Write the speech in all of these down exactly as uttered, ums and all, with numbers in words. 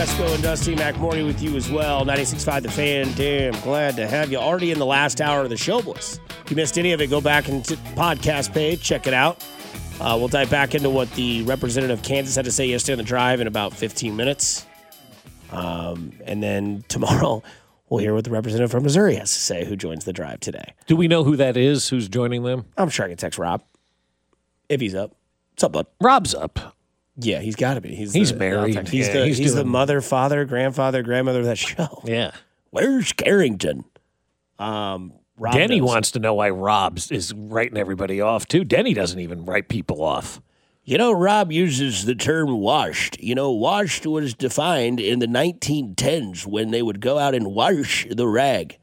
Esco and Dusty McMorty with you as well. ninety-six point five The Fan. Damn, glad to have you. Already in the last hour of the show, boys. If you missed any of it, go back into the podcast page. Check it out. Uh, we'll dive back into what the representative of Kansas had to say yesterday on the drive in about fifteen minutes. Um, and then tomorrow, we'll hear what the representative from Missouri has to say, who joins the drive today. Do we know who that is, who's joining them? I'm sure I can text Rob if he's up. What's up, bud? Rob's up. Yeah, he's got to be. He's, he's the, married. He's, yeah, the, he's, he's doing... the mother, father, grandfather, grandmother of that show. Yeah. Where's Carrington? Um, Rob Denny knows. wants to know why Rob is writing everybody off, too. Denny doesn't even write people off. You know, Rob uses the term washed. You know, washed was defined in the nineteen tens when they would go out and wash the rag.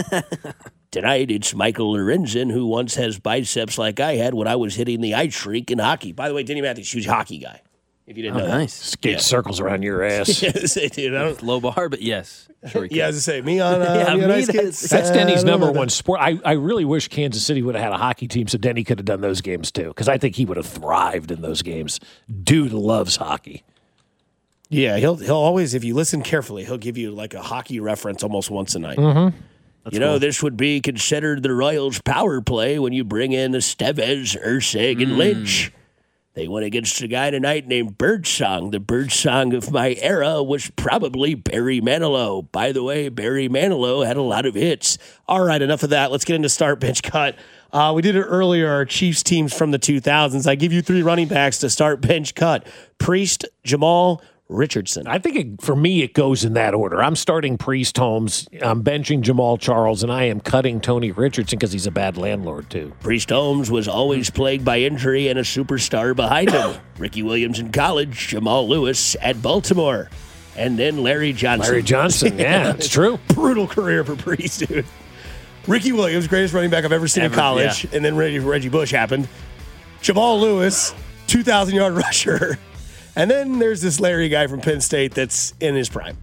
Tonight, it's Michael Lorenzen, who once has biceps like I had when I was hitting the ice rink in hockey. By the way, Denny Matthews, huge hockey guy, if you didn't oh, know nice. that. Skate yeah. circles around your ass. yes, dude, I don't, Low bar, but yes. Sure yeah, as I say, me on, uh, Yeah, me on me, ice that's- skates. That's uh, Denny's I don't number know one that. sport. I, I really wish Kansas City would have had a hockey team so Denny could have done those games, too, because I think he would have thrived in those games. Dude loves hockey. Yeah, he'll he'll always, if you listen carefully, he'll give you like a hockey reference almost once a night. Mm-hmm. You know, cool. This would be considered the Royals' power play when you bring in Estevez, Ursig, and mm. Lynch. They went against a guy tonight named Birdsong. The Birdsong of my era was probably Barry Manilow. By the way, Barry Manilow had a lot of hits. All right, enough of that. Let's get into start, bench, cut. Uh, we did it earlier, our Chiefs teams from the two thousands. I give you three running backs to start, bench, cut. Priest, Jamal, Richardson. I think it, for me, it goes in that order. I'm starting Priest Holmes. I'm benching Jamal Charles, and I am cutting Tony Richardson because he's a bad landlord, too. Priest Holmes was always plagued by injury and a superstar behind him. Ricky Williams in college, Jamal Lewis at Baltimore, and then Larry Johnson. Larry Johnson, yeah, it's true. Brutal career for Priest, dude. Ricky Williams, greatest running back I've ever seen ever, in college, yeah. And then Reggie, Reggie Bush happened. Jamal Lewis, two thousand yard rusher. And then there's this Larry guy from Penn State that's in his prime.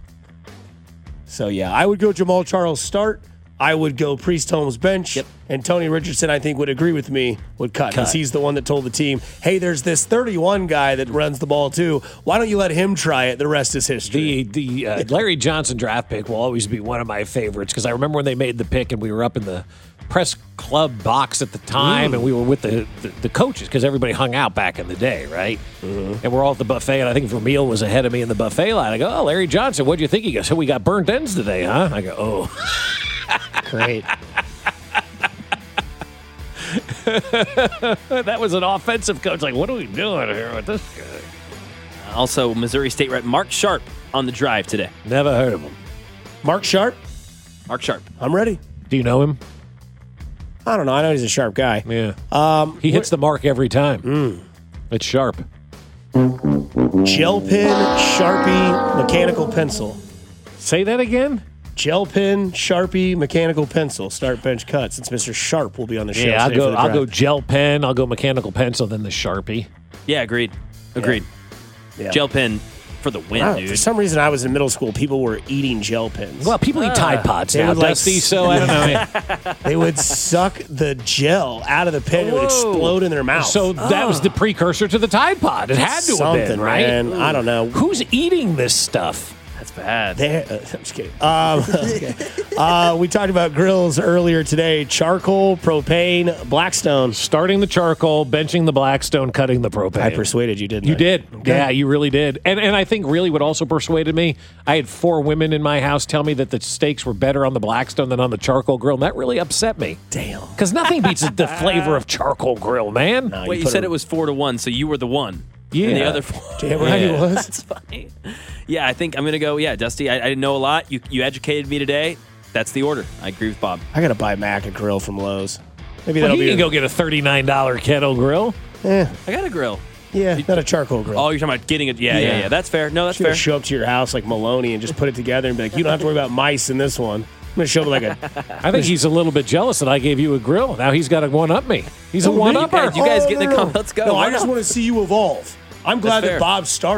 So, yeah, I would go Jamal Charles start. I would go Priest Holmes bench. Yep. And Tony Richardson, I think, would agree with me, would cut. Because he's the one that told the team, hey, there's this thirty-one guy that runs the ball, too. Why don't you let him try it? The rest is history. The the uh, Larry Johnson draft pick will always be one of my favorites because I remember when they made the pick and we were up in the press club box at the time, mm. and we were with the, the, the coaches because everybody hung out back in the day, right? Mm-hmm. And we're all at the buffet, and I think Vermeil was ahead of me in the buffet line. I go, oh, Larry Johnson, what'd you think? He goes, so we got burnt ends today, huh? I go, oh. Great. That was an offensive coach. Like, what are we doing here with this guy? Also, Missouri State rep Mark Sharp on the drive today. Never heard of him. Mark Sharp? Mark Sharp. I'm ready. Do you know him? I don't know. I know he's a sharp guy. Yeah. Um, he hits the mark every time. Mm. It's sharp. Gel pen, Sharpie, mechanical pencil. Say that again? Gel pen, Sharpie, mechanical pencil. Start, bench, cut. Since Mister Sharp will be on the show. Yeah, I'll today go. for the I'll draft. go gel pen. I'll go mechanical pencil. Then the Sharpie. Yeah, agreed. Agreed. Yeah. Gel pen for the win, Wow, dude. for some reason, I was in middle school. People were eating gel pens. Well, people eat Tide Pods They now, would, like, Dusty. So I don't know. They would suck the gel out of the pen. It would explode in their mouth. So that was the precursor to the Tide Pod. It had to have been, right? Man. I don't know. Who's eating this stuff? That's bad. There, uh, I'm just kidding. Um, okay. uh, we talked about grills earlier today. Charcoal, propane, Blackstone. Starting the charcoal, benching the Blackstone, cutting the propane. I persuaded you, didn't You I? did. Okay. Yeah, you really did. And and I think really what also persuaded me, I had four women in my house tell me that the steaks were better on the Blackstone than on the charcoal grill, and that really upset me. Damn. Because nothing beats the flavor of charcoal grill, man. No, Wait, you, put said a- it was four to one, so you were the one. Yeah. And the other four. Damn right he was. That's funny. Yeah, I think I'm going to go, yeah, Dusty, I, I didn't know a lot. You you educated me today. That's the order. I agree with Bob. I got to buy Mac a grill from Lowe's. Maybe Well, that'll you be can a, go get a thirty-nine dollars kettle grill. Eh, I got a grill. yeah, not a charcoal grill. Oh, you're talking about getting it. Yeah, yeah, Yeah. yeah. That's fair. No, that's Just gonna fair. show up to your house like Maloney and just put it together and be like, you don't have to worry about mice in this one. I'm going to show up like a... I think he's a little bit jealous that I gave you a grill. Now he's got to one-up me. He's a Oh, me? one-upper. You guys Oh, get in no, the no, comments. no. Let's go. No, Why I just not? want to see you evolve. I'm glad That's that fair. Bob started it.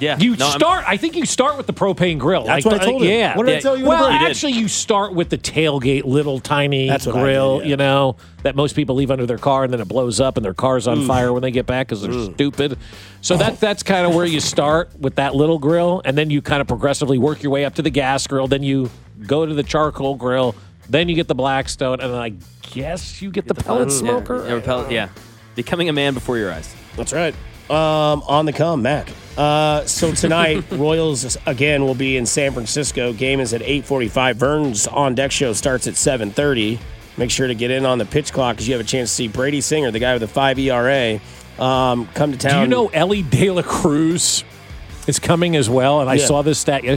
Yeah. You No, I'm- start. I think you start with the propane grill. That's like what I the- told him. Yeah. What did I Yeah. tell you? Well, in the break? actually, you start with the tailgate, little tiny That's what I grill, did, yeah. you know, that most people leave under their car, and then it blows up, and their car's on fire when they get back because they're stupid. So that that's kind of where you start with that little grill, and then you kind of progressively work your way up to the gas grill. Then you go to the charcoal grill. Then you get the Blackstone, and then I guess you get the, pellet Yeah, smoker. Yeah, repel- yeah. Becoming a man before your eyes. That's right. Um, on the come, Mac. Uh, so tonight, Royals again will be in San Francisco. Game is at eight forty-five. Vern's on deck show starts at seven thirty. Make sure to get in on the pitch clock because you have a chance to see Brady Singer, the guy with a five E R A, um, come to town. Do you know Ellie De La Cruz is coming as well? And I Yeah. saw this stat.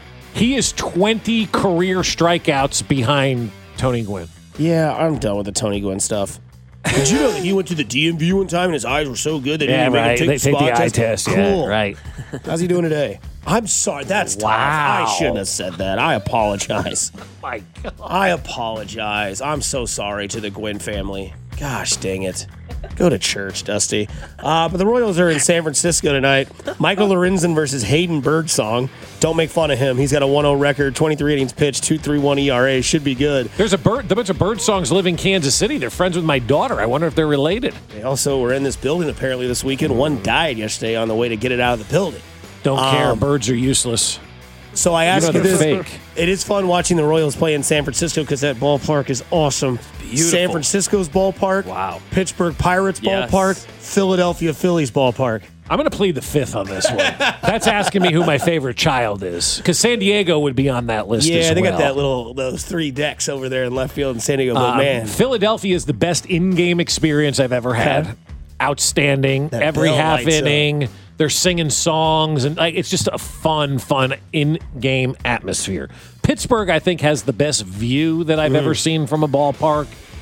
He is twenty career strikeouts behind Tony Gwynn. Yeah, I'm done with the Tony Gwynn stuff. Did you know that he went to the D M V one time and his eyes were so good they didn't even make him take They the take spot the eye test? test. Cool. Yeah, right. How's he doing today? I'm sorry. That's tough. Wow. I shouldn't have said that. I apologize. My God. I apologize. I'm so sorry to the Gwynn family. Gosh dang it. Go to church, Dusty. Uh, but the Royals are in San Francisco tonight. Michael Lorenzen versus Hayden Birdsong. Don't make fun of him. He's got a one oh record, twenty-three innings pitched, two point three one E R A. Should be good. There's a bird. A bunch of bird songs live in Kansas City. They're friends with my daughter. I wonder if they're related. They also were in this building apparently this weekend. One died yesterday on the way to get it out of the building. Don't care. Um, Birds are useless. So I ask know you, they're this. fake. It is fun watching the Royals play in San Francisco because that ballpark is awesome. beautiful. San Francisco's ballpark. Wow. Pittsburgh Pirates Yes. ballpark. Philadelphia Phillies ballpark. I'm going to plead the fifth on this one. That's asking me who my favorite child is, because San Diego would be on that list. Yeah, as they well. got that little those three decks over there in left field in San Diego. But Um, man, Philadelphia is the best in-game experience I've ever had. Okay. Outstanding. That Every bell half lights up. inning, they're singing songs, and like, it's just a fun, fun in-game atmosphere. Pittsburgh, I think, has the best view that I've Mm. ever seen from a ballpark,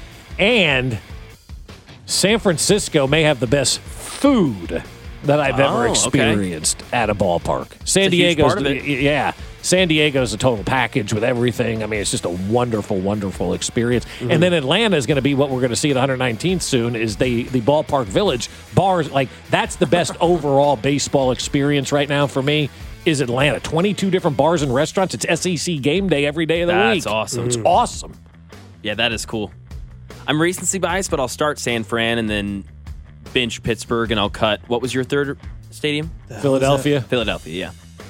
and San Francisco may have the best food that I've Oh, ever okay. experienced at a ballpark. San It's a huge Diego's, part of it. yeah. San Diego's a total package with everything. I mean, it's just a wonderful, wonderful experience. Mm-hmm. And then Atlanta is going to be what we're going to see at one nineteenth soon. Is the the ballpark village bars? Like that's the best overall baseball experience right now for me. Is Atlanta twenty-two different bars and restaurants? It's S E C game day every day of the week. That's awesome. It's awesome. Yeah, that is cool. I'm recency biased, but I'll start San Fran and then bench Pittsburgh, and I'll cut. What was your third stadium? Philadelphia. Philadelphia. Yeah,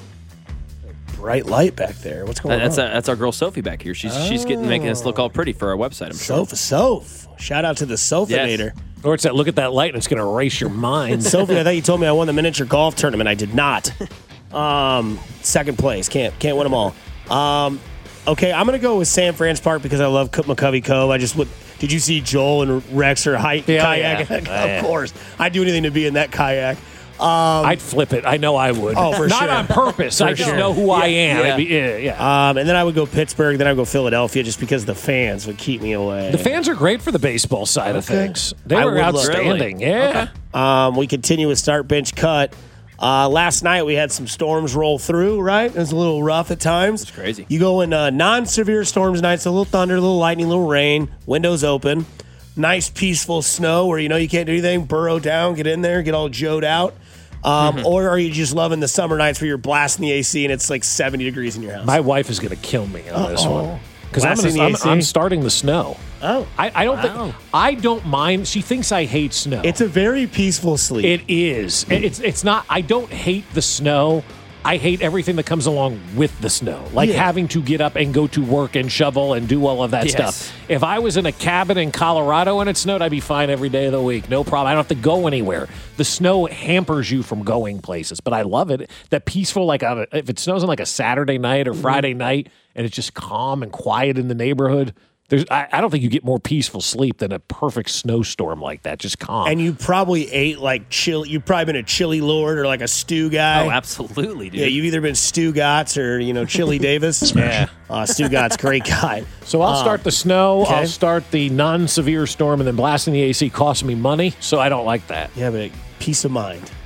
bright light back there. What's going That- that's on? a, that's our girl Sophie back here. She's she's getting making us look all pretty for our website. I'm sure. Sofa, Soph. Shout out to the Sofinator. Or it's that look at that light and it's going to erase your mind. Sophie, I thought you told me I won the miniature golf tournament. I did not. Um, second place. Can't can't win them all. Um, okay, I'm gonna go with San Fran's Park because I love McCovey Cove. I just would. Did you see Joel and Rex or hike Yeah, kayak? yeah. of Yeah. course, I'd do anything to be in that kayak. I'd flip it. I know I would. Oh, for Not sure. on purpose. I just sure. know who I am. Yeah. I'd be- yeah, yeah. Um, and then I would go Pittsburgh. Then I would go Philadelphia just because the fans would keep me away. The fans are great for the baseball side of Okay. things. They I were would love- outstanding. Yeah. Um, we continue with start bench cut. Uh, last night we had some storms roll through, right? It was a little rough at times. It's crazy. You go in uh, non-severe storms nights, a little thunder, a little lightning, a little rain, windows open, nice peaceful snow where you know you can't do anything, burrow down, get in there, get all joed out. Um, Mm-hmm. Or are you just loving the summer nights where you're blasting the A C and it's like seventy degrees in your house? My wife is going to kill me on this Uh-oh. one. Because I'm, Blasting gonna- the I'm, A C? I'm starting the snow. oh, I, I don't Wow. think I don't mind. She thinks I hate snow. it's a very peaceful sleep. It is. It- It's it's not. I don't hate the snow. I hate everything that comes along with the snow, like Yeah. having to get up and go to work and shovel and do all of that Yes. stuff. If I was in a cabin in Colorado and it snowed, I'd be fine every day of the week. No problem. I don't have to go anywhere. The snow hampers you from going places, but I love it. That peaceful, like on a, if it snows on like a Saturday night or Friday night and it's just calm and quiet in the neighborhood. There's, I, I don't think you get more peaceful sleep than a perfect snowstorm like that. Just calm. and you probably ate like chili. You've probably been a chili lord or like a stew guy. Oh, absolutely, dude. Yeah, you've either been Stu Gotts or, you know, Chili Davis. Yeah. Uh, Stu Gotts, great guy. So I'll start the snow. okay. I'll start the non-severe storm, and then blasting the A C costs me money, so I don't like that. Yeah, but peace of mind.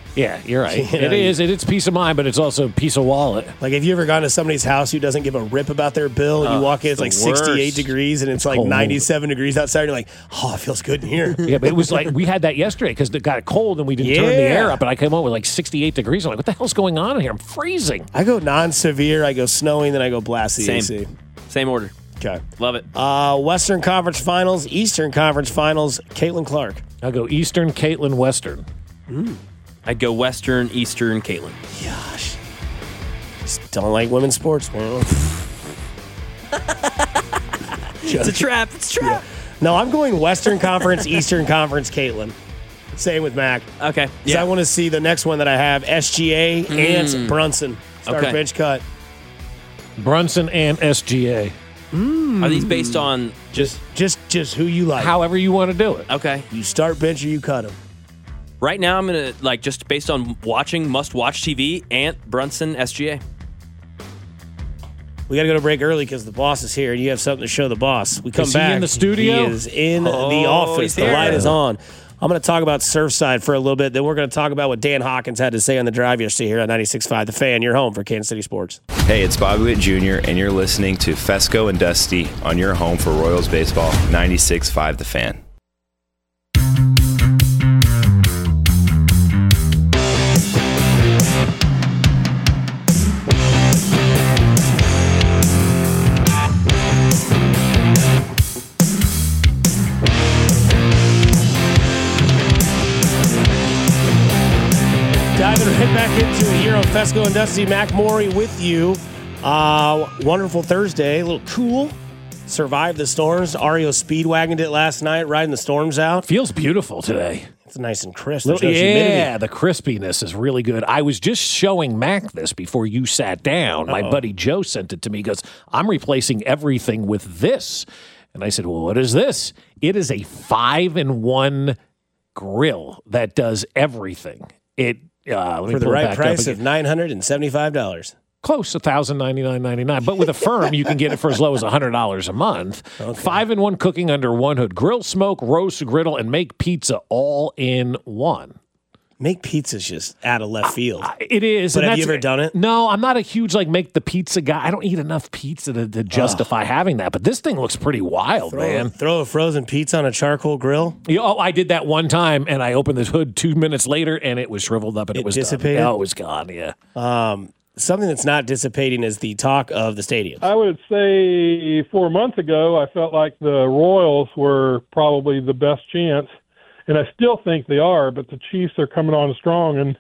Yeah, you're right. You know, it is. It, it's peace of mind, but it's also peace of wallet. Like, have you ever gone to somebody's house who doesn't give a rip about their bill? And you Oh, walk in, it's it's like the sixty-eight worst. degrees, and it's, It's like cold. ninety-seven degrees outside. And you're like, oh, it feels good in here. Yeah, but it was like we had that yesterday because it got cold and we didn't turn the Yeah. air up, and I came home with like sixty-eight degrees. I'm like, what the hell's going on in here? I'm freezing. I go non-severe, I go snowing, then I go blast the A C. Same. Same order. Okay. Love it. Uh, Western Conference Finals, Eastern Conference Finals, Caitlin Clark. I'll go Eastern, Caitlin, Western. I'd go Western, Eastern, Caitlin. Gosh. Just don't like women's sports, man. It's a trap. It's a trap. No, I'm going Western Conference, Eastern Conference, Caitlin. Same with Mac. Okay. Because Yeah. I want to see the next one that I have, S G A, Ants, Brunson. Start Okay. bench cut. Brunson and S G A. Are these based on just Just just who you like. However you want to do it. okay? You start bench or you cut him. Right now, I'm gonna like just based on watching must-watch T V. Ant, Brunson, S G A. We got to go to break early because the boss is here and you have something to show the boss. We come Is he back. in the studio? He is in the Oh, office. he's The here. light is on. I'm going to talk about Surfside for a little bit. Then we're going to talk about what Dan Hawkins had to say on the drive yesterday here on ninety-six point five The Fan. You're home for Kansas City Sports. Hey, it's Bobby Witt Junior, and you're listening to Fesco and Dusty on your home for Royals baseball, ninety-six point five The Fan. Diving right back into it here on Fesco and Dusty. Mac Morey with you. Uh, wonderful Thursday. A little cool. Survived the storms. Ario speedwagoned it last night, riding the storms out. Feels beautiful today. It's nice and crisp. There's Little- no humidity. yeah, the crispiness is really good. I was just showing Mac this before you sat down. My buddy Joe sent it to me. He goes, I'm replacing everything with this. And I said, well, what is this? It is a five in one grill that does everything. It uh, let me For the pull it right back price up of again. nine hundred seventy-five dollars. Close, one thousand ninety-nine ninety-nine. But with a firm, you can get it for as low as one hundred dollars a month. Five in one cooking under one hood. Grill, smoke, roast, griddle, and make pizza all in one. Make pizzas just out of left field. It is. But and have you that's- ever done it? No, I'm not a huge like make the pizza guy. I don't eat enough pizza to, to justify having that. But this thing looks pretty wild, Throw, man. throw a frozen pizza on a charcoal grill. You- oh, I did that one time, and I opened the hood two minutes later, and it was shriveled up, and it, It was dissipated? Done. Oh, it was gone. Yeah. Something that's not dissipating is the talk of the stadium. I would say four months ago, I felt like the Royals were probably the best chance, and I still think they are. But the Chiefs are coming on strong, and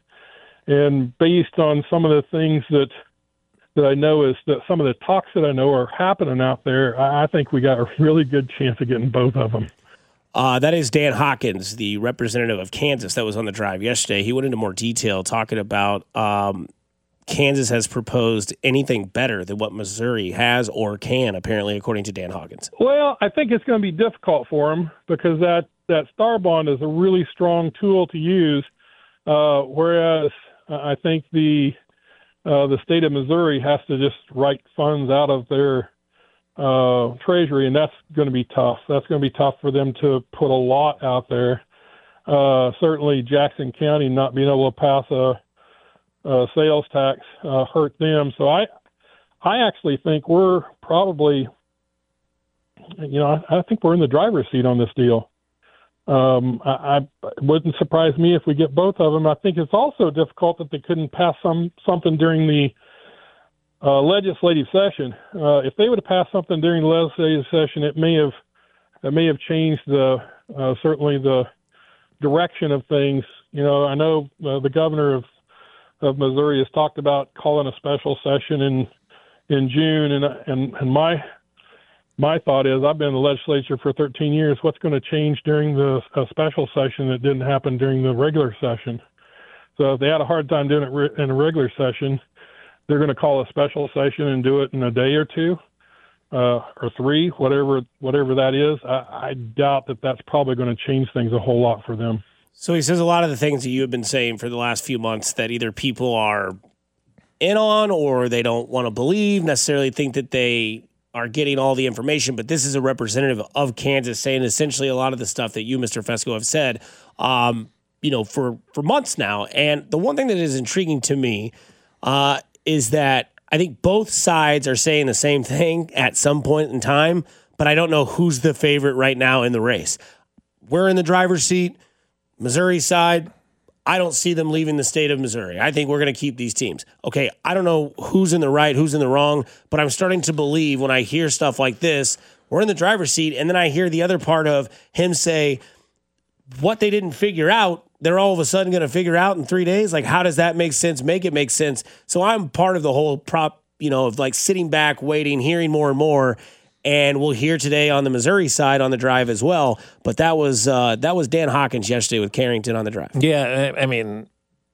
and based on some of the things that that I know is that some of the talks that I know are happening out there, I, I think we got a really good chance of getting both of them. Uh, that is Dan Hawkins, the representative of Kansas that was on the drive yesterday. He went into more detail talking about um, Kansas has proposed anything better than what Missouri has or can, apparently, according to Dan Hawkins. Well, I think it's going to be difficult for them because that, that Star Bond is a really strong tool to use, uh, whereas uh, I think the uh, the state of Missouri has to just write funds out of their uh, treasury, and that's going to be tough. That's going to be tough for them to put a lot out there. Uh, certainly, Jackson County not being able to pass a, a sales tax uh, hurt them. So I, I actually think we're probably, you know, I, I think we're in the driver's seat on this deal. Um, I, I it wouldn't surprise me if we get both of them. I think it's also difficult that they couldn't pass some something during the uh, legislative session. Uh, if they would have passed something during the legislative session, it may have it may have changed the uh, certainly the direction of things. You know, I know uh, the governor of of Missouri has talked about calling a special session in in June, and and and my my thought is I've been in the legislature for thirteen years. What's going to change during the uh, special session that didn't happen during the regular session? So if they had a hard time doing it re- in a regular session, they're going to call a special session and do it in a day or two uh, or three, whatever whatever that is. I, I doubt that that's probably going to change things a whole lot for them. So he says a lot of the things that you have been saying for the last few months that either people are in on or they don't want to believe, necessarily think that they are getting all the information. But this is a representative of Kansas saying essentially a lot of the stuff that you, Mister Fesco, have said. Um, you know, for, for months now. And the one thing that is intriguing to me uh, is that I think both sides are saying the same thing at some point in time, but I don't know who's the favorite right now in the race. We're in the driver's seat. Missouri side, I don't see them leaving the state of Missouri. I think we're going to keep these teams. Okay, I don't know who's in the right, who's in the wrong, but I'm starting to believe when I hear stuff like this, we're in the driver's seat, and then I hear the other part of him say, what they didn't figure out, they're all of a sudden going to figure out in three days? Like, how does that make sense? Make it make sense. So I'm part of the whole prop, you know, of like sitting back, waiting, hearing more and more. And we'll hear today on the Missouri side on the drive as well. But that was uh, that was Dan Hawkins yesterday with Carrington on the drive. Yeah, I mean,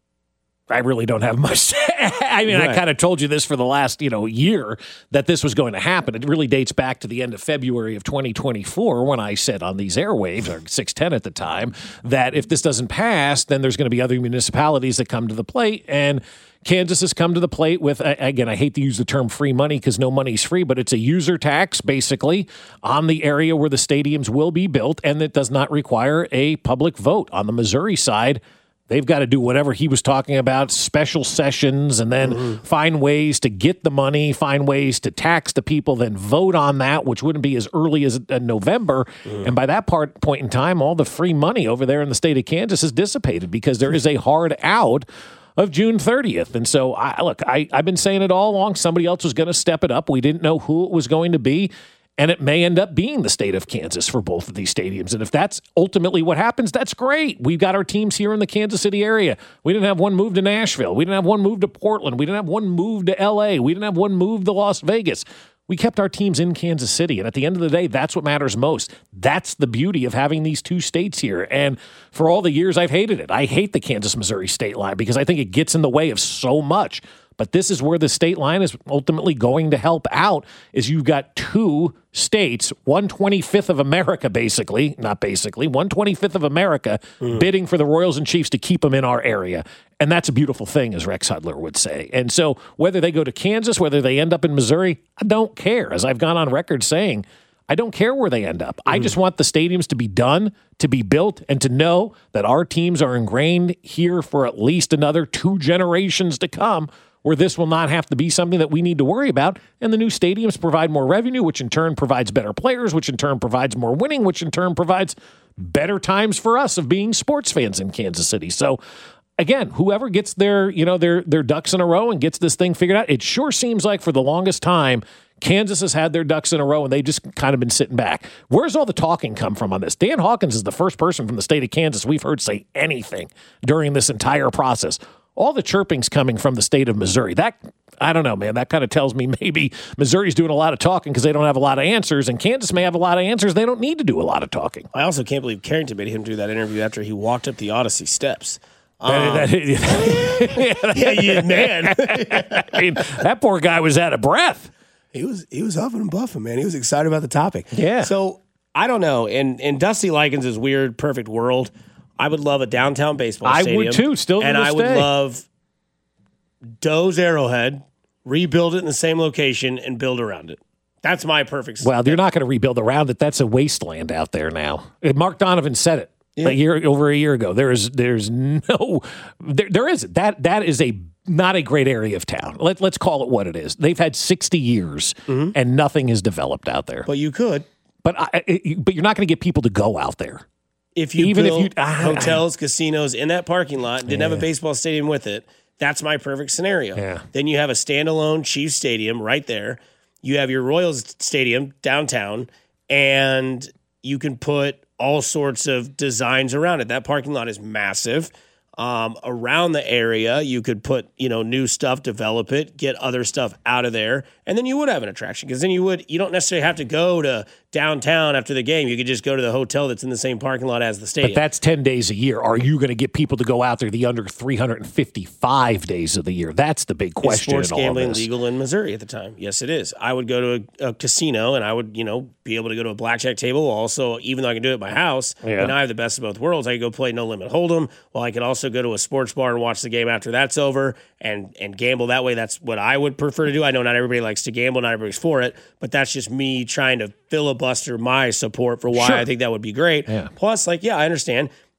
I really don't have much. I mean, right. I kind of told you this for the last, you know, year that this was going to happen. It really dates back to the end of February of twenty twenty-four when I said on these airwaves, or six ten at the time, that if this doesn't pass, then there's going to be other municipalities that come to the plate. And Kansas has come to the plate with, again, I hate to use the term free money because no money's free, but it's a user tax, basically, on the area where the stadiums will be built, and it does not require a public vote. On the Missouri side, they've got to do whatever he was talking about, special sessions, and then mm-hmm. find ways to get the money, find ways to tax the people, then vote on that, which wouldn't be as early as November. Mm. And by that part point in time, all the free money over there in the state of Kansas is dissipated because there is a hard out of June thirtieth. And so, I, look, I, I've been saying it all along. Somebody else was going to step it up. We didn't know who it was going to be. And it may end up being the state of Kansas for both of these stadiums. And if that's ultimately what happens, that's great. We've got our teams here in the Kansas City area. We didn't have one move to Nashville. We didn't have one move to Portland. We didn't have one move to L A. We didn't have one move to Las Vegas. We kept our teams in Kansas City. And at the end of the day, that's what matters most. That's the beauty of having these two states here. And for all the years I've hated it, I hate the Kansas-Missouri state line because I think it gets in the way of so much. But this is where the state line is ultimately going to help out, is you've got two states, one twenty-fifth of America, basically, not basically, one twenty-fifth of America mm. bidding for the Royals and Chiefs to keep them in our area. And that's a beautiful thing, as Rex Hudler would say. And so whether they go to Kansas, whether they end up in Missouri, I don't care. As I've gone on record saying, I don't care where they end up. Mm. I just want the stadiums to be done, to be built, and to know that our teams are ingrained here for at least another two generations to come, where this will not have to be something that we need to worry about. And the new stadiums provide more revenue, which in turn provides better players, which in turn provides more winning, which in turn provides better times for us of being sports fans in Kansas City. So again, whoever gets their, you know, their their ducks in a row and gets this thing figured out, it sure seems like for the longest time, Kansas has had their ducks in a row and they've just kind of been sitting back. Where's all the talking come from on this? Dan Hawkins is the first person from the state of Kansas we've heard say anything during this entire process. All the chirping's coming from the state of Missouri. That, I don't know, man. That kind of tells me maybe Missouri's doing a lot of talking because they don't have a lot of answers, and Kansas may have a lot of answers. They don't need to do a lot of talking. I also can't believe Carrington made him do that interview after he walked up the Odyssey steps. Um, that, that, yeah, yeah, man. I mean, that poor guy was out of breath. He was he was huffing and buffing, man. He was excited about the topic. Yeah. So, I don't know. In, in Dusty Likens' weird, perfect world, I would love a downtown baseball stadium. I would too, still to And this I would day. love Doe's Arrowhead, rebuild it in the same location, and build around it. That's my perfect Well, they're not going to rebuild around it. That's a wasteland out there now. Mark Donovan said it Yeah. a year over a year ago. There is there's no there there isn't. That that is a not a great area of town. Let, let's call it what it is. They've had sixty years mm-hmm. and nothing has developed out there. But you could. But I, it, but you're not going to get people to go out there. If you Even build if you, I, hotels, I, casinos in that parking lot, didn't yeah. have a baseball stadium with it, that's my perfect scenario. Yeah. Then you have a standalone Chiefs stadium right there. You have your Royals stadium downtown, and you can put all sorts of designs around it. That parking lot is massive. Um, around the area, you could put, you know, new stuff, develop it, get other stuff out of there, and then you would have an attraction because then you would, you don't necessarily have to go to downtown after the game. You could just go to the hotel that's in the same parking lot as the stadium. But that's ten days a year. Are you going to get people to go out there the under three hundred fifty-five days of the year? That's the big question. Is sports gambling legal in Missouri at the time? Yes, it is. I would go to a, a casino and I would, you know, be able to go to a blackjack table. Also, even though I can do it at my house, yeah. and I have the best of both worlds. I could go play No Limit Hold'em. Well, I could also go to a sports bar and watch the game after that's over and and gamble that way. That's what I would prefer to do. I know not everybody likes to gamble, not everybody's for it, but that's just me trying to filibuster my support for why sure. I think that would be great. Yeah. Plus, like, yeah, I understand.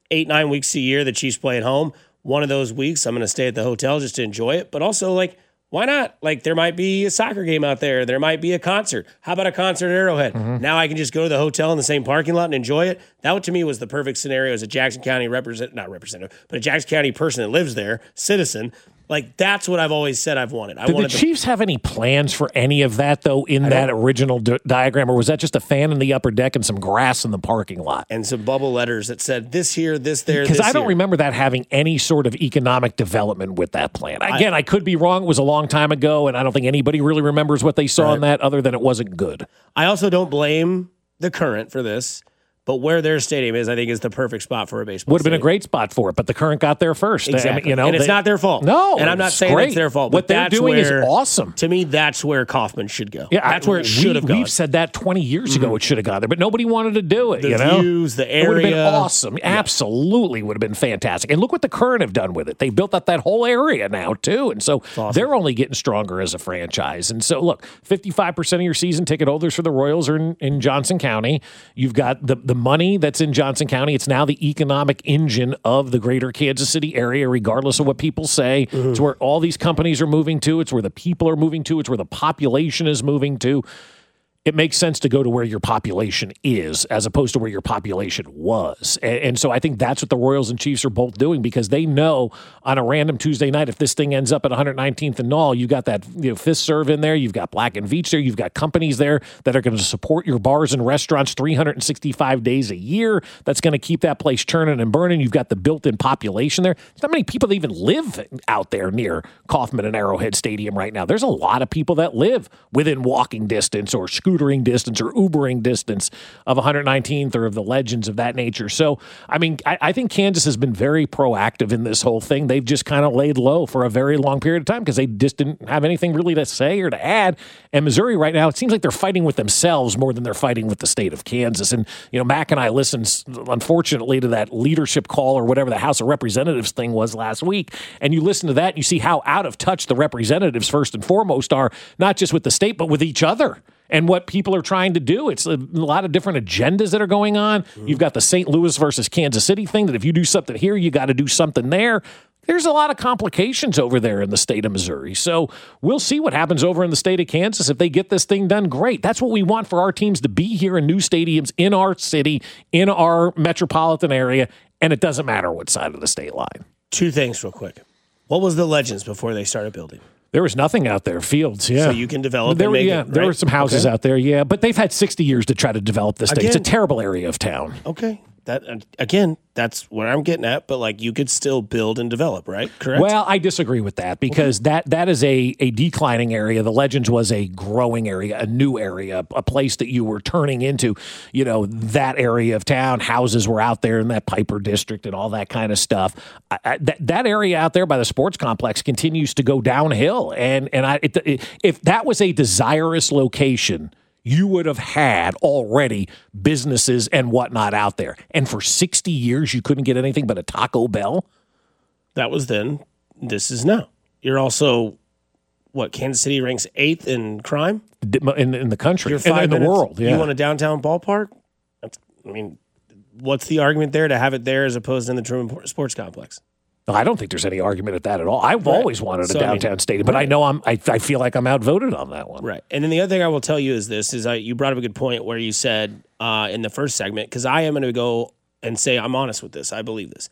eight, nine weeks a year the Chiefs play at home. One of those weeks, I'm going to stay at the hotel just to enjoy it. But also, like, why not? Like, there might be a soccer game out there. There might be a concert. How about a concert at Arrowhead? Mm-hmm. Now I can just go to the hotel in the same parking lot and enjoy it. That, to me, was the perfect scenario as a Jackson County represent, not representative, but a Jackson County person that lives there, citizen. Like, that's what I've always said I've wanted. I Did wanted the Chiefs have any plans for any of that, though, in that original di- diagram? Or was that just a fan in the upper deck and some grass in the parking lot? And some bubble letters that said this here, this there, Because this I don't here. remember that having any sort of economic development with that plan. Again, I, I could be wrong. It was a long time ago, and I don't think anybody really remembers what they saw Right. in that other than it wasn't good. I also don't blame the current for this. But where their stadium is, I think, is the perfect spot for a baseball Would have been a stadium. great spot for it, but the Current got there first. Exactly. I mean, you know, and it's they- not their fault. No, and I'm not it's saying great. it's their fault. What but they're that's doing where, is awesome. To me, that's where Kaufman should go. Yeah, that's where it we, should have gone. We've said that twenty years ago. It should have gone there, but nobody wanted to do it. The you know, views, the It would have been area. awesome. Absolutely, would have been fantastic. And look what the Current have done with it. They built up that whole area now too, and so awesome. they're only getting stronger as a franchise. And so, look, fifty-five percent of your season ticket holders for the Royals are in, in Johnson County. You've got the the money that's in Johnson County. It's now the economic engine of the greater Kansas City area, regardless of what people say. Mm-hmm. It's where all these companies are moving to. It's where the people are moving to. It's where the population is moving to. It makes sense to go to where your population is as opposed to where your population was. And, and so I think that's what the Royals and Chiefs are both doing because they know on a random Tuesday night, if this thing ends up at one hundred nineteenth and Knoll, you've got that you know, Fifth Serve in there, you've got Black and Veatch there, you've got companies there that are going to support your bars and restaurants three hundred sixty-five days a year. That's going to keep that place churning and burning. You've got the built-in population there. There's not many people that even live out there near Kauffman and Arrowhead Stadium right now. There's a lot of people that live within walking distance or scootering distance or Ubering distance of one hundred nineteenth or of the Legends of that nature. So, I mean, I, I think Kansas has been very proactive in this whole thing. They've just kind of laid low for a very long period of time because they just didn't have anything really to say or to add. And Missouri right now, it seems like they're fighting with themselves more than they're fighting with the state of Kansas. And, you know, Mac and I listened, unfortunately, to that leadership call or whatever the House of Representatives thing was last week. And you listen to that and you see how out of touch the representatives, first and foremost, are not just with the state, but with each other. And what people are trying to do. It's a lot of different agendas that are going on. Mm-hmm. You've got the Saint Louis versus Kansas City thing that if you do something here, you got to do something there. There's a lot of complications over there in the state of Missouri. So we'll see what happens over in the state of Kansas. If they get this thing done, great. That's what we want for our teams to be here in new stadiums in our city, in our metropolitan area, and it doesn't matter what side of the state line. Two things real quick. What was the Legends before they started building? There was nothing out there, fields, yeah. So you can develop there, and make yeah, it, there right? were some houses Okay. out there, yeah, but they've had sixty years to try to develop this thing. It's a Again- terrible area of town. Okay. That uh, again, that's what I'm getting at. But like, you could still build and develop, right? Correct. Well, I disagree with that because okay. that that is a, a declining area. The Legends was a growing area, a new area, a place that you were turning into, you know, that area of town. Houses were out there in that Piper district and all that kind of stuff. I, I, that, that area out there by the sports complex continues to go downhill. And, and I, it, it, if that was a desirous location, you would have had already businesses and whatnot out there. And for sixty years, you couldn't get anything but a Taco Bell? That was then. This is now. You're also, what, Kansas City ranks eighth in crime? In, in the country, You're in, five in the minutes- world, yeah. You want a downtown ballpark? That's, I mean, what's the argument there to have it there as opposed to in the Truman Sports Complex? I don't think there's any argument at that at all. I've Right. always wanted a So, I mean, downtown stadium, but right. I know I'm. I, I feel like I'm outvoted on that one. Right. And then the other thing I will tell you is this: is I, you brought up a good point where you said uh, in the first segment, because I am going to go and say I'm honest with this. I believe this.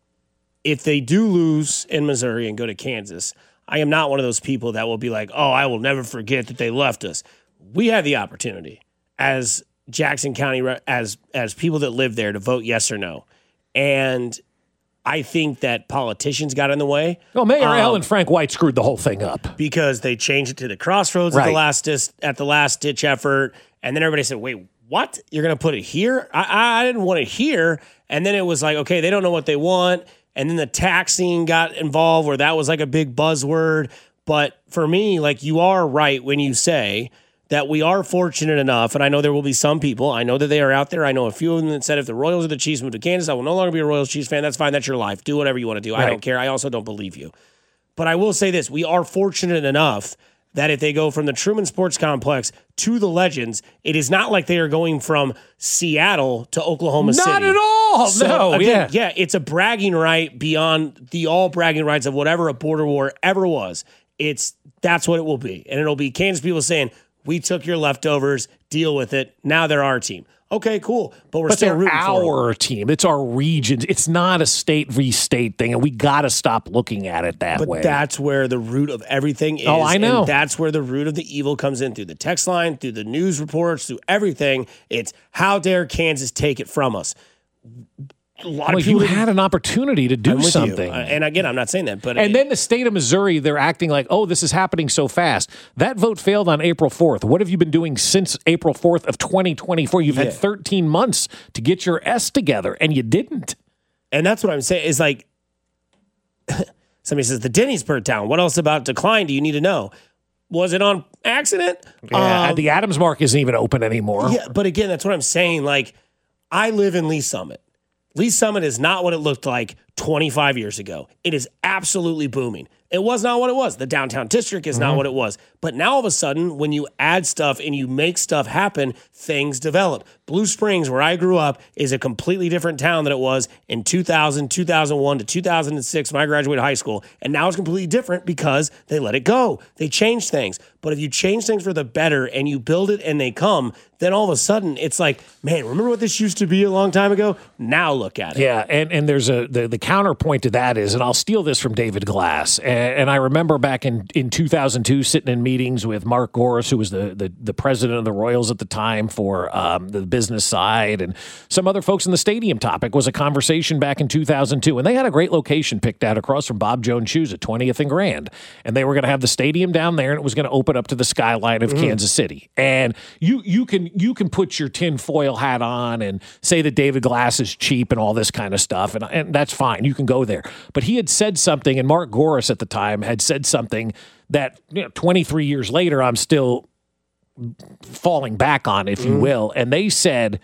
If they do lose in Missouri and go to Kansas, I am not one of those people that will be like, "Oh, I will never forget that they left us." We had the opportunity as Jackson County, as as people that live there, to vote yes or no, and I think that politicians got in the way. Well, Mayor Um, Ellen Frank White screwed the whole thing up. because they changed it to the crossroads at Right. the last dis- at the last ditch effort, and then everybody said, "Wait, what? You're going to put it here? I-, I didn't want it here." And then it was like, okay, they don't know what they want, and then the taxing got involved, where that was like a big buzzword. But for me, like, you are right when you say that we are fortunate enough, and I know there will be some people, I know that they are out there. I know a few of them that said if the Royals or the Chiefs move to Kansas, I will no longer be a Royals Chiefs fan. That's fine. That's your life. Do whatever you want to do. I Right. don't care. I also don't believe you. But I will say this. We are fortunate enough that if they go from the Truman Sports Complex to the Legends, it is not like they are going from Seattle to Oklahoma City. Not at all. So, no, again, yeah. yeah, it's a bragging right beyond the all bragging rights of whatever a border war ever was. It's that's what it will be. And it'll be Kansas people saying, we took your leftovers, deal with it. Now they're our team. Okay, cool. But we're But still they're rooting for them. our team. It's our region. It's not a state v state thing, and we got to stop looking at it that But way. that's where the root of everything is. Oh, I know. And that's where the root of the evil comes in through the text line, through the news reports, through everything. It's how dare Kansas take it from us. A lot well, of people you had an opportunity to do I'm with you. something. Uh, and again, I'm not saying that, but And it- then the state of Missouri, they're acting like, oh, this is happening so fast. That vote failed on April fourth. What have you been doing since April fourth of twenty twenty-four? You've Yeah. had thirteen months to get your S together, and you didn't. And that's what I'm saying is like, somebody says the Denny's burnt down. What else about decline do you need to know? Was it on accident? Yeah, Um, the Adams Mark isn't even open anymore. yeah, but again, that's what I'm saying. Like, I live in Lee Summit. Lee Summit is not what it looked like twenty-five years ago. It is absolutely booming. It was not what it was. The downtown district is not what it was. But now all of a sudden, when you add stuff and you make stuff happen, things develop. Blue Springs, where I grew up, is a completely different town than it was in two thousand, two thousand one to two thousand six when I graduated high school. And now it's completely different because they let it go. They changed things. But if you change things for the better and you build it and they come, then all of a sudden it's like, man, remember what this used to be a long time ago? Now look at it. Yeah, and, and there's a the, the counterpoint to that is, and I'll steal this from David Glass, and, and I remember back in, in two thousand two sitting in meetings with Mark Goris, who was the, the, the president of the Royals at the time for um, the business side, and some other folks in the stadium topic was a conversation back in two thousand two, and they had a great location picked out across from Bob Jones Shoes at twentieth and Grand, and they were going to have the stadium down there, and it was going to open up to the skyline of mm. Kansas City, and you you can you can put your tinfoil hat on and say that David Glass is cheap and all this kind of stuff, and, and that's fine. You can go there. But he had said something, and Mark Goris at the time had said something that, you know, twenty-three years later, I'm still falling back on, if you will. And they said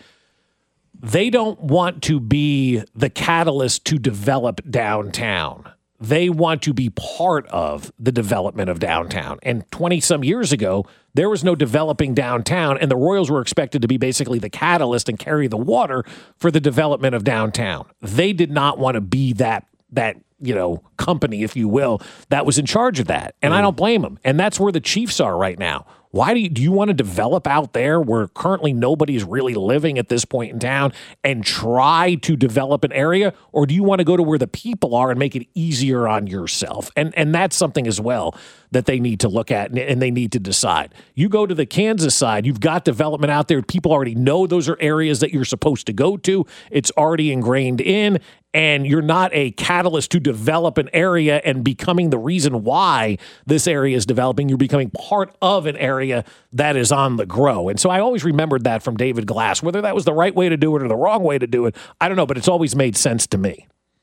they don't want to be the catalyst to develop downtown. They want to be part of the development of downtown. And twenty-some years ago, there was no developing downtown, and the Royals were expected to be basically the catalyst and carry the water for the development of downtown. They did not want to be that, that you know, company, if you will, that was in charge of that. And mm. I don't blame them. And that's where the Chiefs are right now. Why do you, do you want to develop out there where currently nobody's really living at this point in town and try to develop an area? Or do you want to go to where the people are and make it easier on yourself? And and that's something as well that they need to look at and, and they need to decide. You go to the Kansas side, you've got development out there. People already know those are areas that you're supposed to go to. It's already ingrained in. And you're not a catalyst to develop an area and becoming the reason why this area is developing. You're becoming part of an area that is on the grow. And so I always remembered that from David Glass. Whether that was the right way to do it or the wrong way to do it, I don't know, but it's always made sense to me.